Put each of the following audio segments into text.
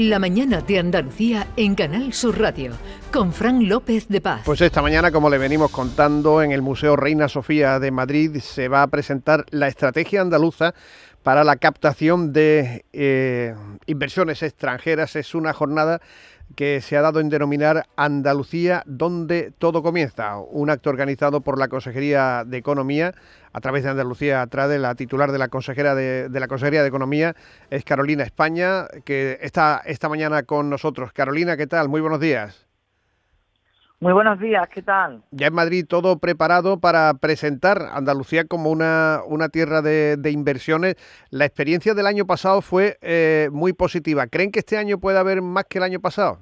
La mañana de Andalucía en Canal Sur Radio, con Fran López de Paz. Pues esta mañana, como le venimos contando, en el Museo Reina Sofía de Madrid se va a presentar la estrategia andaluza para la captación de inversiones extranjeras. Es una jornada que se ha dado en denominar Andalucía donde todo comienza, un acto organizado por la Consejería de Economía a través de Andalucía Trade. La titular de la Consejería de Economía es Carolina España, que está esta mañana con nosotros. Carolina, ¿qué tal? Muy buenos días. Muy buenos días, ¿qué tal? Ya en Madrid todo preparado para presentar Andalucía como una tierra de inversiones. La experiencia del año pasado fue muy positiva. ¿Creen que este año puede haber más que el año pasado?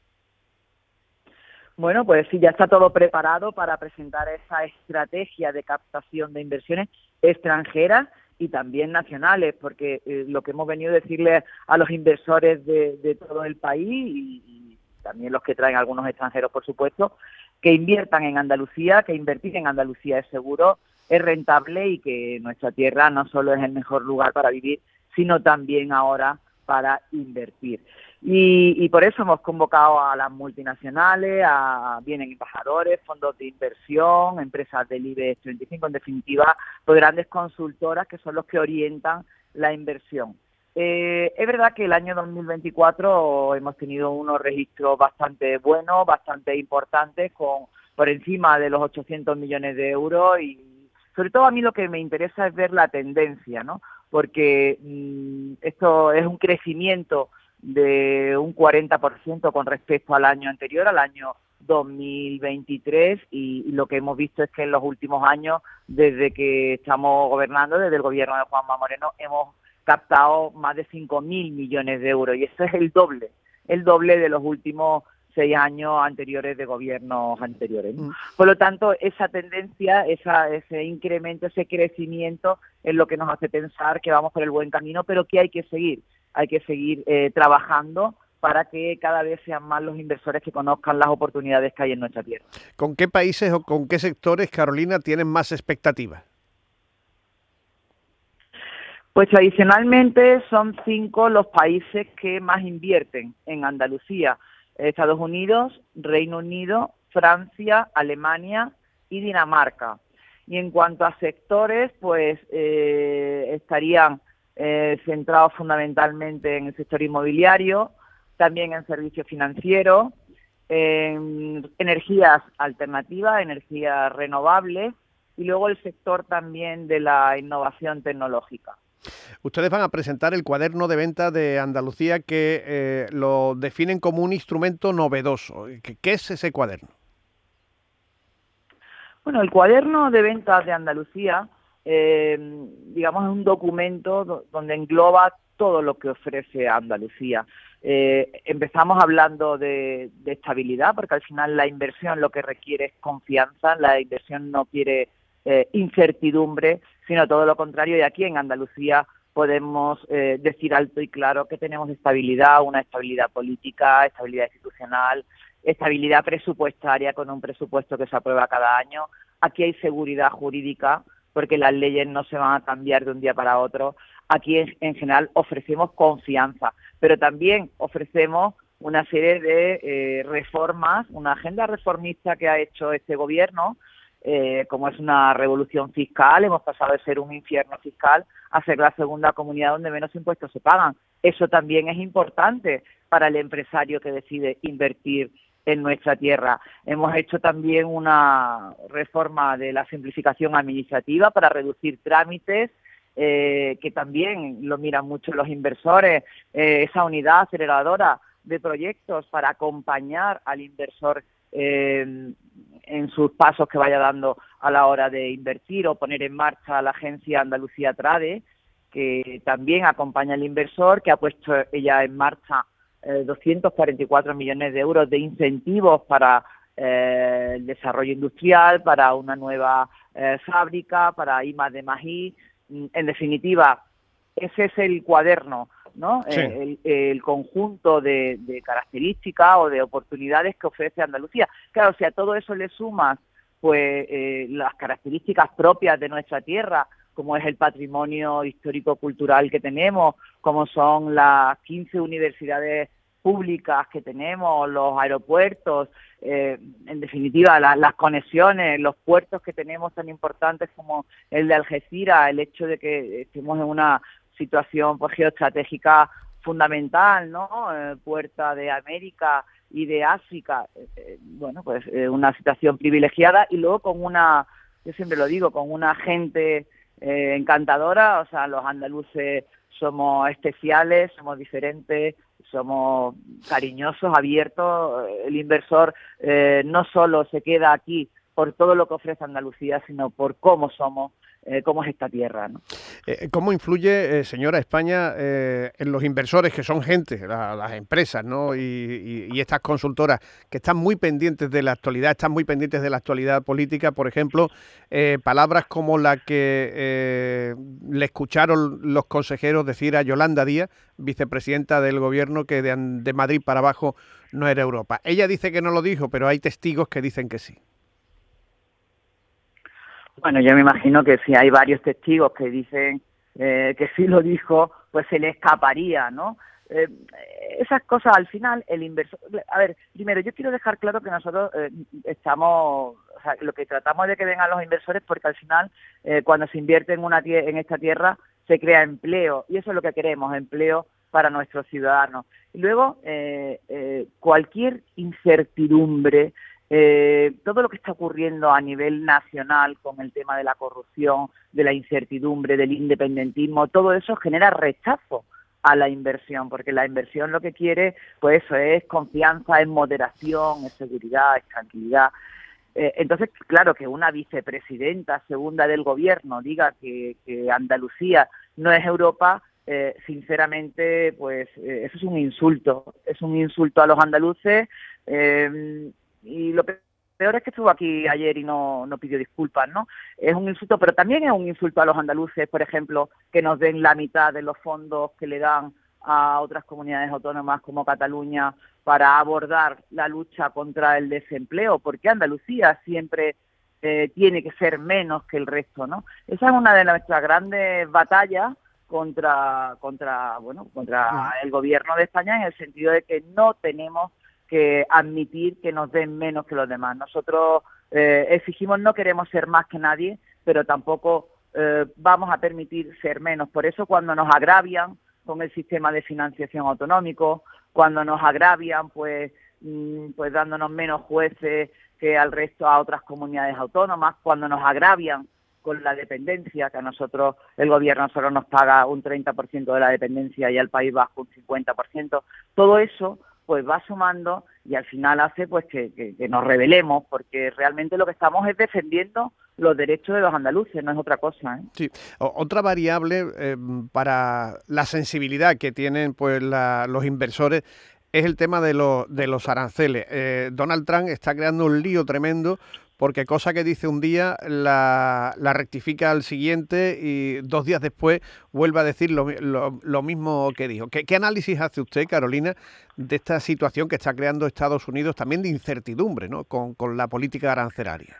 Bueno, pues sí, ya está todo preparado para presentar esa estrategia de captación de inversiones extranjeras y también nacionales, porque lo que hemos venido a decirle a los inversores de todo el país y también los que traen algunos extranjeros, por supuesto, que inviertan en Andalucía, que invertir en Andalucía es seguro, es rentable y que nuestra tierra no solo es el mejor lugar para vivir, sino también ahora para invertir. Y por eso hemos convocado a las multinacionales, vienen embajadores, fondos de inversión, empresas del IBEX 35, en definitiva, pues grandes consultoras que son los que orientan la inversión. Es verdad que el año 2024 hemos tenido unos registros bastante buenos, bastante importantes, por encima de los 800 millones de euros, y sobre todo a mí lo que me interesa es ver la tendencia, ¿no? Porque esto es un crecimiento de un 40% con respecto al año anterior, al año 2023, y lo que hemos visto es que en los últimos años, desde que estamos gobernando, desde el gobierno de Juanma Moreno, hemos captado más de 5.000 millones de euros, y eso es el doble de los últimos 6 años anteriores de gobiernos anteriores, ¿no? Por lo tanto, esa tendencia, ese incremento, ese crecimiento es lo que nos hace pensar que vamos por el buen camino, pero que hay que seguir trabajando para que cada vez sean más los inversores que conozcan las oportunidades que hay en nuestra tierra. ¿Con qué países o con qué sectores, Carolina, tienen más expectativas? Pues tradicionalmente son 5 los países que más invierten en Andalucía: Estados Unidos, Reino Unido, Francia, Alemania y Dinamarca. Y en cuanto a sectores, pues estarían centrados fundamentalmente en el sector inmobiliario, también en servicios financieros, en energías alternativas, energías renovables, y luego el sector también de la innovación tecnológica. Ustedes van a presentar el cuaderno de venta de Andalucía, que lo definen como un instrumento novedoso. ¿Qué es ese cuaderno? Bueno, el cuaderno de ventas de Andalucía, digamos, es un documento donde engloba todo lo que ofrece Andalucía. Empezamos hablando de estabilidad, porque al final la inversión lo que requiere es confianza, la inversión no quiere incertidumbre, sino todo lo contrario, y aquí en Andalucía podemos decir alto y claro que tenemos estabilidad, una estabilidad política, estabilidad institucional, estabilidad presupuestaria con un presupuesto que se aprueba cada año. Aquí hay seguridad jurídica porque las leyes no se van a cambiar de un día para otro. Aquí en general ofrecemos confianza, pero también ofrecemos una serie de reformas, una agenda reformista que ha hecho este gobierno, como es una revolución fiscal. Hemos pasado de ser un infierno fiscal a ser la segunda comunidad donde menos impuestos se pagan. Eso también es importante para el empresario que decide invertir en nuestra tierra. Hemos hecho también una reforma de la simplificación administrativa para reducir trámites, que también lo miran mucho los inversores, esa unidad aceleradora de proyectos para acompañar al inversor en sus pasos que vaya dando a la hora de invertir, o poner en marcha la agencia Andalucía Trade, que también acompaña al inversor, que ha puesto ella en marcha 244 millones de euros de incentivos para el desarrollo industrial, para una nueva fábrica, para I+D+I. En definitiva, ese es el cuaderno, ¿no? Sí. El conjunto de características o de oportunidades que ofrece Andalucía. Claro, si a todo eso le sumas pues las características propias de nuestra tierra, como es el patrimonio histórico-cultural que tenemos, como son las 15 universidades públicas que tenemos, los aeropuertos, en definitiva las conexiones, los puertos que tenemos tan importantes como el de Algeciras, el hecho de que estemos en una situación pues geoestratégica fundamental, ¿no? Puerta de América y de África, bueno, pues una situación privilegiada, y luego con una, yo siempre lo digo, con una gente encantadora. O sea, los andaluces somos especiales, somos diferentes, somos cariñosos, abiertos. El inversor no solo se queda aquí por todo lo que ofrece Andalucía, sino por cómo somos, cómo es esta tierra, ¿no? ¿Cómo influye, señora, España en los inversores, que son gente, las empresas, ¿no? y estas consultoras que están muy pendientes de la actualidad, están muy pendientes de la actualidad política? Por ejemplo, palabras como la que le escucharon los consejeros decir a Yolanda Díaz, vicepresidenta del Gobierno, que de Madrid para abajo no era Europa. Ella dice que no lo dijo, pero hay testigos que dicen que sí. Bueno, yo me imagino que si hay varios testigos que dicen que sí lo dijo, pues se le escaparía, ¿no? Esas cosas al final, el inversor... A ver, primero, yo quiero dejar claro que nosotros estamos... O sea, lo que tratamos de que vengan los inversores, porque al final, cuando se invierte en esta tierra, se crea empleo, y eso es lo que queremos, empleo para nuestros ciudadanos. Y luego, cualquier incertidumbre, todo lo que está ocurriendo a nivel nacional con el tema de la corrupción, de la incertidumbre, del independentismo, todo eso genera rechazo a la inversión, porque la inversión lo que quiere, pues eso es confianza, es moderación, es seguridad, es tranquilidad. Entonces, claro, que una vicepresidenta segunda del Gobierno diga que Andalucía no es Europa, sinceramente, pues eso es un insulto a los andaluces. Y lo peor es que estuvo aquí ayer y no pidió disculpas, ¿no? Es un insulto, pero también es un insulto a los andaluces, por ejemplo, que nos den la mitad de los fondos que le dan a otras comunidades autónomas como Cataluña para abordar la lucha contra el desempleo, porque Andalucía siempre tiene que ser menos que el resto, ¿no? Esa es una de nuestras grandes batallas contra el Gobierno de España, en el sentido de que no tenemos que admitir que nos den menos que los demás. Nosotros exigimos, no queremos ser más que nadie, pero tampoco vamos a permitir ser menos. Por eso, cuando nos agravian con el sistema de financiación autonómico, cuando nos agravian pues dándonos menos jueces que al resto, a otras comunidades autónomas, cuando nos agravian con la dependencia, que a nosotros el Gobierno solo nos paga un 30% de la dependencia y al País Vasco un 50%, todo eso pues va sumando y al final hace pues que nos rebelemos, porque realmente lo que estamos es defendiendo los derechos de los andaluces, no es otra cosa, ¿eh? Sí, otra variable para la sensibilidad que tienen pues los inversores es el tema de los aranceles. Donald Trump está creando un lío tremendo, porque cosa que dice un día la rectifica al siguiente y 2 días después vuelve a decir lo mismo que dijo. ¿Qué análisis hace usted, Carolina, de esta situación que está creando Estados Unidos, también de incertidumbre, ¿no?, con la política arancelaria?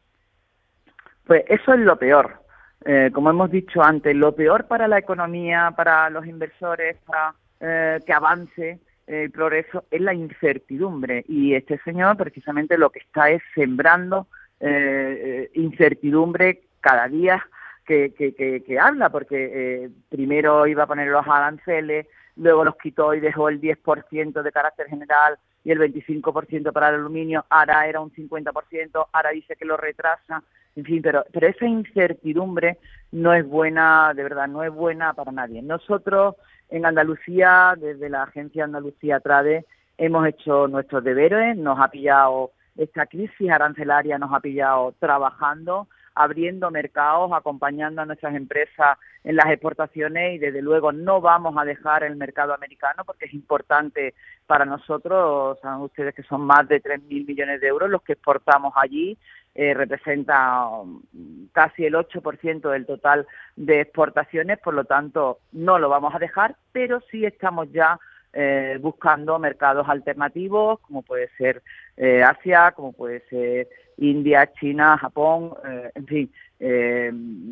Pues eso es lo peor. Como hemos dicho antes, lo peor para la economía, para los inversores, para que avance el progreso, es la incertidumbre, y este señor precisamente lo que está es sembrando incertidumbre cada día que habla, porque primero iba a poner los aranceles, luego los quitó y dejó el 10% de carácter general y el 25% para el aluminio, ahora era un 50%, ahora dice que lo retrasa, en fin, pero esa incertidumbre no es buena, de verdad, no es buena para nadie. Nosotros en Andalucía, desde la agencia Andalucía Trade, hemos hecho nuestros deberes, nos ha pillado esta crisis arancelaria, nos ha pillado trabajando, abriendo mercados, acompañando a nuestras empresas en las exportaciones, y desde luego no vamos a dejar el mercado americano, porque es importante para nosotros. Saben ustedes que son más de 3.000 millones de euros los que exportamos allí, representa casi el 8% del total de exportaciones, por lo tanto no lo vamos a dejar, pero sí estamos ya buscando mercados alternativos, como puede ser Asia, como puede ser India, China, Japón, en fin,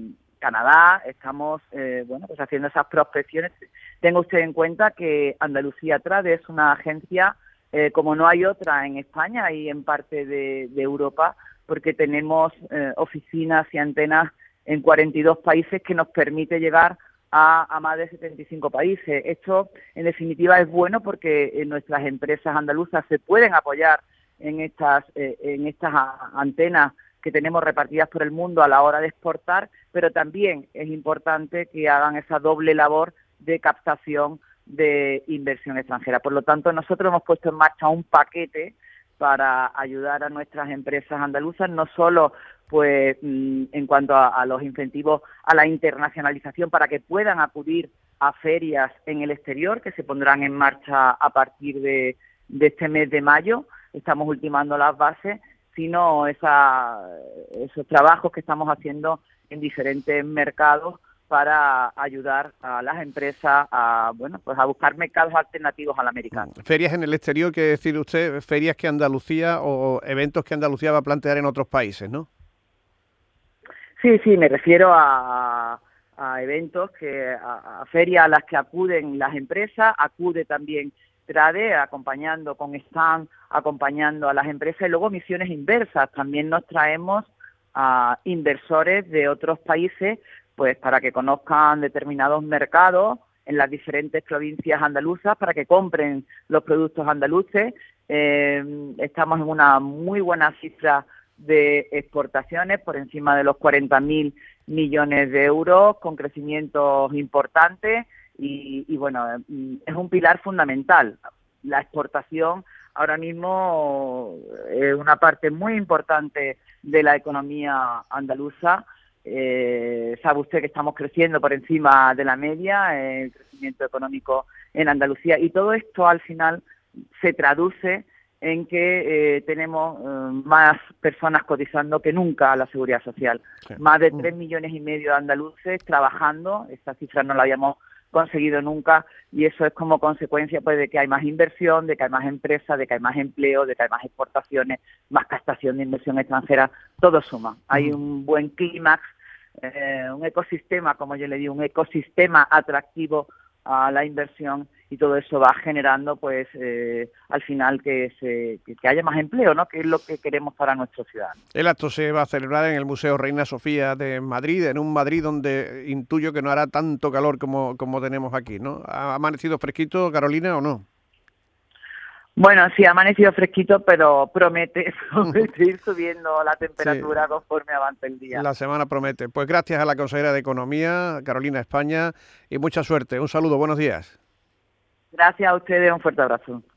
Canadá, estamos pues haciendo esas prospecciones. Tenga usted en cuenta que Andalucía Trade es una agencia como no hay otra en España y en parte de Europa, porque tenemos oficinas y antenas en 42 países que nos permite llegar a más de 75 países. Esto, en definitiva, es bueno porque nuestras empresas andaluzas se pueden apoyar en estas antenas que tenemos repartidas por el mundo a la hora de exportar, pero también es importante que hagan esa doble labor de captación de inversión extranjera. Por lo tanto, nosotros hemos puesto en marcha un paquete para ayudar a nuestras empresas andaluzas, no solo pues en cuanto a los incentivos a la internacionalización para que puedan acudir a ferias en el exterior que se pondrán en marcha a partir de este mes de mayo. Estamos ultimando las bases, sino esos trabajos que estamos haciendo en diferentes mercados para ayudar a las empresas a buscar mercados alternativos al americano. Ferias en el exterior, quiere decir usted, ferias que Andalucía o eventos que Andalucía va a plantear en otros países, ¿no? Sí, me refiero a eventos, a ferias a las que acuden las empresas, acude también Trade, acompañando con stand, acompañando a las empresas, y luego misiones inversas. También nos traemos a inversores de otros países, pues para que conozcan determinados mercados en las diferentes provincias andaluzas, para que compren los productos andaluces. Estamos en una muy buena cifra de exportaciones, por encima de los 40.000 millones de euros, con crecimientos importantes y bueno, es un pilar fundamental. La exportación ahora mismo es una parte muy importante de la economía andaluza. Sabe usted que estamos creciendo por encima de la media, el crecimiento económico en Andalucía, y todo esto al final se traduce en que tenemos más personas cotizando que nunca a la Seguridad Social. Sí. Más de 3,5 millones de andaluces trabajando. Esta cifra no la habíamos conseguido nunca, y eso es como consecuencia pues de que hay más inversión, de que hay más empresas, de que hay más empleo, de que hay más exportaciones, más captación de inversión extranjera. Todo suma. Hay un buen clímax, un ecosistema, como yo le digo, un ecosistema atractivo a la inversión, y todo eso va generando pues al final que haya más empleo, ¿no? Que es lo que queremos para nuestros ciudadanos. El acto se va a celebrar en el Museo Reina Sofía de Madrid, en un Madrid donde intuyo que no hará tanto calor como tenemos aquí, ¿no? ¿Ha amanecido fresquito, Carolina, o no? Bueno, sí, ha amanecido fresquito, pero promete ir subiendo la temperatura conforme avance el día. La semana promete. Pues gracias a la consejera de Economía, Carolina España, y mucha suerte. Un saludo, buenos días. Gracias a ustedes, un fuerte abrazo.